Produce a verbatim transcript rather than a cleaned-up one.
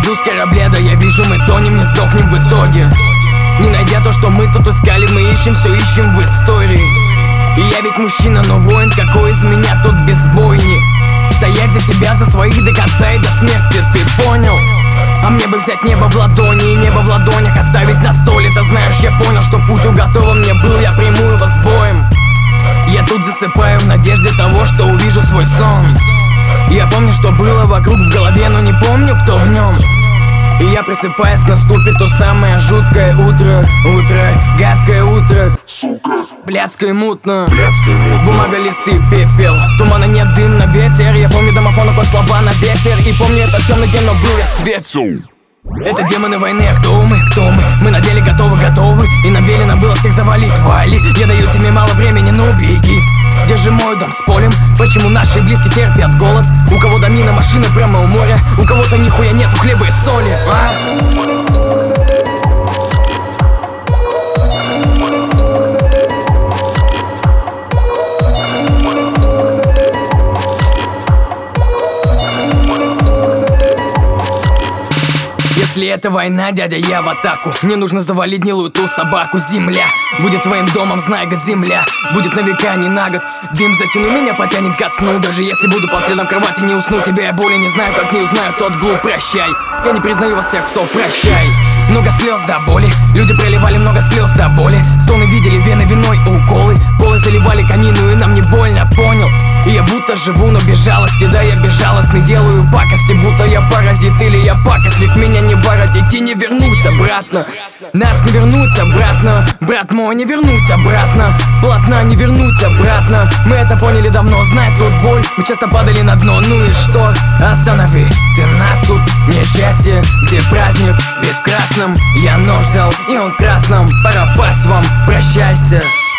сижу с корабля, да я вижу, мы тонем, не сдохнем в итоге. Не найдя то, что мы тут искали, мы ищем, все ищем в истории. И я ведь мужчина, но воин, какой из меня тут без бойни. Стоять за себя, за своих до конца и до смерти, ты понял? А мне бы взять небо в ладони и небо в ладонях оставить на столе. Ты знаешь, я понял, что путь уготован мне был, я приму его с боем. Я тут засыпаю в надежде того, что увижу свой сон. Я помню, что было вокруг в голове, но не помню, кто в нем. И я просыпаюсь, наступит то самое жуткое утро. Утро, гадкое утро, сука, блядское мутно. блядское мутно. Бумага, листы, пепел, тумана нет, дым на ветер. Я помню домофон, какой слова на ветер. И помню этот темный день, но был я свет. Это демоны войны, а кто мы, кто мы? Мы на деле готовы, готовы. И нам велено было всех завалить, вали. Я даю тебе мало времени, но беги. Держи мой дом с полем. Почему наши близкие терпят голод? У кого домина, машина прямо у моря. У кого-то нихуя нету хлеба и соли, а? Если это война, дядя, я в атаку. Мне нужно завалить гнилую ту собаку. Земля будет твоим домом, знай, год земля будет на века, не на год. Дым затяну, меня потянет ко сну. Даже если буду под пледом кровати, не усну. Тебя я боли не знаю, как не узнаю, тот глуп, прощай. Я не признаю вас всех псов, прощай. Много слез до боли, люди проливали много слез до боли. Стоны видели, вены виной, уколы. Полы заливали конину, и нам не больно, понял? И я будто живу, но без жалости. Да, я безжалостный, делаю пакости, будто я паразит или я пакостник. Меня не воротить и не вернуть обратно. Нас не вернуть обратно, брат мой, не вернуть обратно. Плотно не вернуть обратно. Мы это поняли давно, знай тут боль. Мы часто падали на дно, ну и что? Останови ты нас тут, несчастье, где праздник весь в красном. Я нож взял, и он в красном. Пора пасть вам, прощайся.